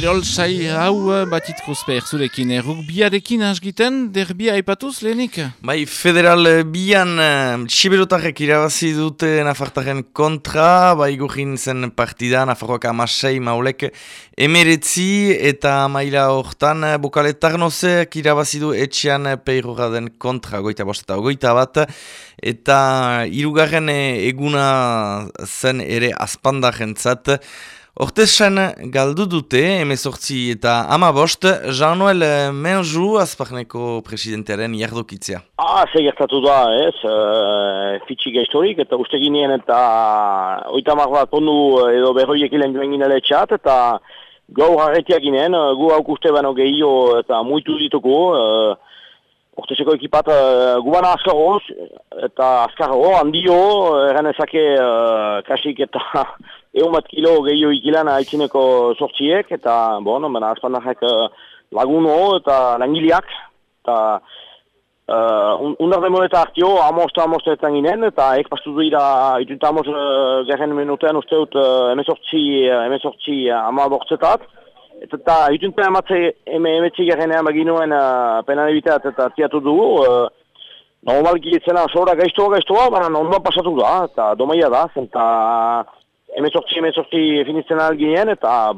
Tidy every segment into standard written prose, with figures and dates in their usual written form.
Ferrol sai hau batit kruzper zurekin. Rugbiarekin hasgiten, derbia aipatuz lehenik? Bai, federal bian Siberotarrek irabazi dute Nafartaren kontra, bai gurin zen partida, Nafarroak 16, Maulek 19 eta maila hortan Bokaletarnozek irabazi du etxean Peirora den kontra, 25 eta 21, eta hirugarren eguna zen ere azpandarentzat. Hortezan galdu dute, 18 eta 15, Jean-Noël Menjou, Azparneko presidentearen jardokitzea. Ze gertatu da, ez, fitxik historik, eta uste ginean eta 30 bat pondu edo berroiek ilen joan ginele txat, eta gaur harretiak ginen, gu hauk uste bano gehiago eta muitu dituko, Hortezeko ekipat gubana azkarroz, eta azkarro, handio, eranezake kasik eta 100 kilo gehiago ikilan haitzineko sortziek, eta azpandarek laguno eta langileak, eta undar demoreta hartio, amostetan ginen, eta ekpastu dira, ituta amos garen minutean usteut emezortzi amabortzetat, eta itunten emetzi garenean baginuen penalibitat eta tiatu dugu, normalki etzena sobra gaiztoa, baina ondoan pasatu da, eta domaia da, eta emezortzi finitzen alginen, eta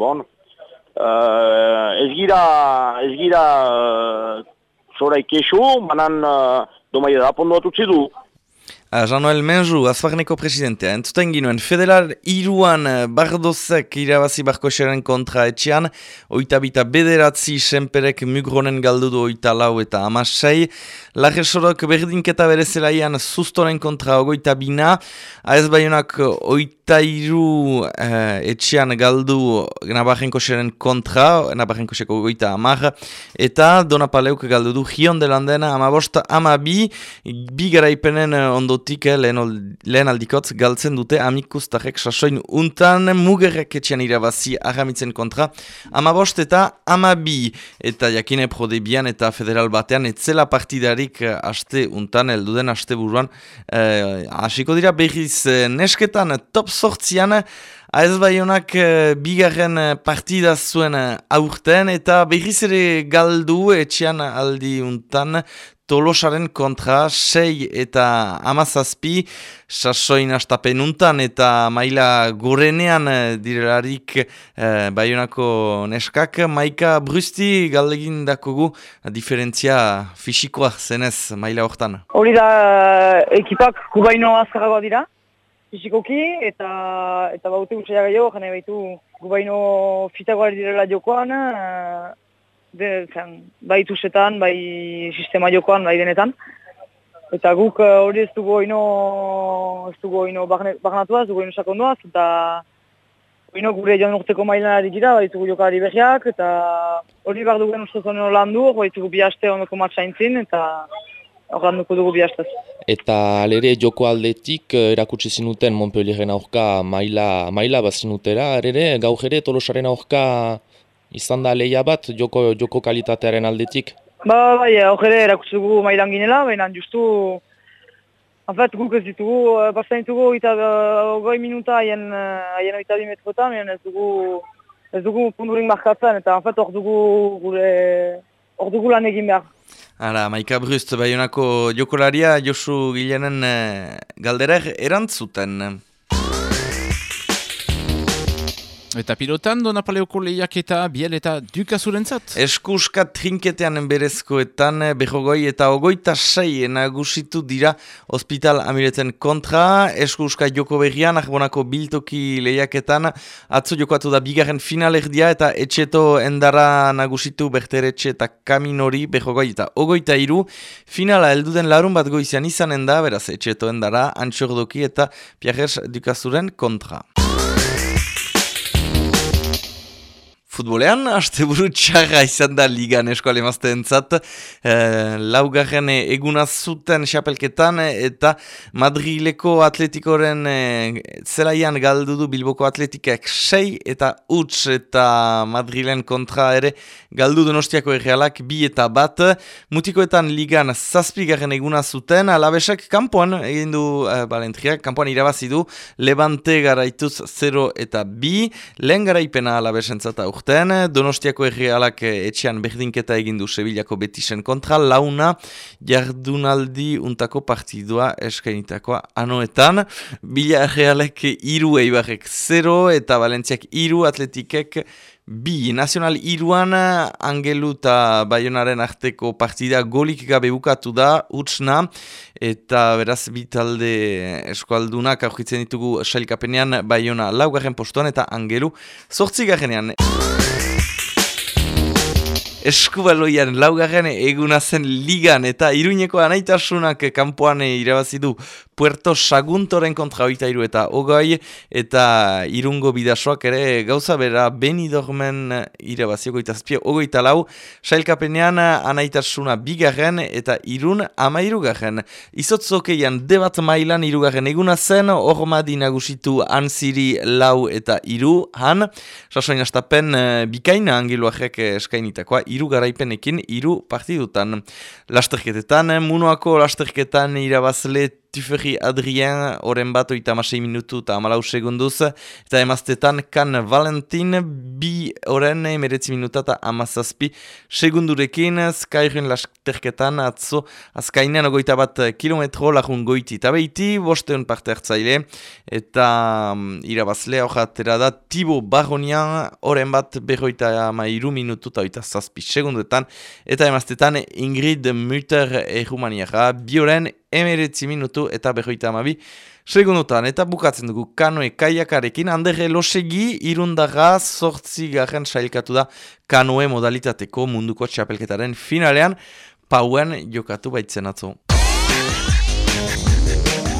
ez gira sobra ikesu, baina domaia da, pondoat utzi du. Jean-Noël Menjou, Azparneko presidentea. Entzuten ginuen, federal iruan Bardozek irabazi Barkoxeren kontra etxean, 22 bederatzi senperek Mugronen galdu du 24 eta 16, Larresorok berdinketa berezelaian Sustoren kontra 22, AS Baionak 23 etxean galdu Nabarrenkoxeren kontra, Nabarrenkoseko 30, eta Donapaleuk galdu du Gion de Landena 15-12, bi garaipenen ondo lehen aldikotz galtzen dute amikustarek sasoin untan mugerrek etxean irabazi ahamitzen kontra 15 eta 12 eta jakine prodebian eta federal batean etzela partidarik aste untan elduden aste buruan hasiko dira berriz nesketan top sortzian AS Baionak bigarren partida zuen aurten eta berriz ere galdu etxean aldi untan Tolosaren kontra 6 eta 17, sasoin astapenuntan eta maila gorenean direlarik Baionako neskak. Maika Brusti galdegin dakogu diferentzia fisikoa zenez maila hortan. Hori da ekipak gubaino azkarragoa dira, fisikoki, eta baute gutxea gehiago, jane baitu gubaino fitagoa direla jokoan, bai tusetan, bai sistema jokoan, bai denetan. Eta guk hori ez dugu oino bagnatua, ez dugu oino sakonduaz, eta oino gure joan urteko mailan dira, bai dugu jokalari berriak, eta hori behar dugu ustez oino landu, bai dugu bi aste ondoko matxaintzin, eta hor landuko dugu bi astez. Eta alere joko aldetik erakutsi zinuten Montpellieren aurka maila bazinutera, ere gaur ere Tolosaren aurka izan da lehia bat joko kalitatearen aldetik? Bai, hor ere erakutsi dugu mailan ginela, baina justu guk ez ditugu, bastan ditugu 20 minuta haien 20 metrotan, ez dugu pundurik markatzen, eta hor dugu lan egin behar. Ara, Maika Brust, Baionako jokolaria Josu Gilenen galderak erantzuten. Eta pilotan, Donapaleoko lehiak eta biel eta dukazurentzat? Eskuska trinketean berezkoetan, berrogoi eta 26 nagusitu dira Hospital Amireten kontra. Eskuska joko berrian, Arbonako biltoki lehiaketan, atzo jokoatu da bigarren finalerdia eta etxeto endara nagusitu Berteretxe eta Kaminori, berrogoi eta 23. Finala helduden larun bat goizian izanen da, beraz etxeto endara, Antxordoki eta Pierres Dukazuren kontra. Futbolean, asteburu txarra izan da ligan eskoale mazteentzat, laugarren eguna zuten xapelketan eta Madrileko atletikoren zelaian galdu du Bilboko atletikak 6 eta huts eta Madrilen kontra ere galdu Donostiako Errealak 2 eta 1. Mutikoetan ligan 7. eguna zuten, Alabesak kanpoan egin du Balentriak, kanpoan irabazi du Levante garaituz 0 eta 2, lehen garaipena Alabesentzat aurten. aurten, Donostiako Errealak etxean berdinketa egindu Sevillako Betisen kontra, launa jardunaldi untako partidua eskainitakoa anoetan, Bila Errealek 3, Eibarrek 0 eta Valentziak 3, Atletikek 2. Nazional 3an Angelu eta Baionaren arteko partida golik gabe bukatu da, utsna, eta beraz bitalde eskualdunak aurkitzen ditugu sailkapenean Baiona 4. postuan eta Angelu 8. Eskubaloian 4. eguna zen ligan eta Iruñeko Anaitasunak kanpoan irabazi du Puerto Saguntoren kontra 23 eta 20 eta Irungo Bidasoak ere gauza bera Benidormen irabazi 27-24, sailkapenean Anaitasuna 2. eta Irun 13. Izotzokeian debat mailan 3. eguna zen, Ormadi nagusitu Anziri 4 eta 3 han, sasoin astapen bikaina Angeluarek eskainitakoa 3 garaipenekin 3 partidutan. Lasterketetan, Munoako lasterketan irabazle Tuferi Adrien, oren bat 36 minutu eta 14 segunduz, eta emaztetan Kan Valentin, 2 oren 19 minuta eta 17 segundurekin, Skyrun lasterketan atzo azkainean 21 kilometro lagun goiti eta behiti, 5 parte hartzaile, eta irabazle hor atera da Thibaut Baronian, oren bat 53 minutu eta 17 segunduetan, eta emaztetan Ingrid Mütter Rumaniara, 2 oren 19 minutu eta 52 segundutan. Eta bukatzen dugu kanoe kaiakarekin, Andere Losegi Irundarra 8. sailkatu da kanoe modalitateko munduko txapelketaren finalean, pauen jokatu baitzen atzo.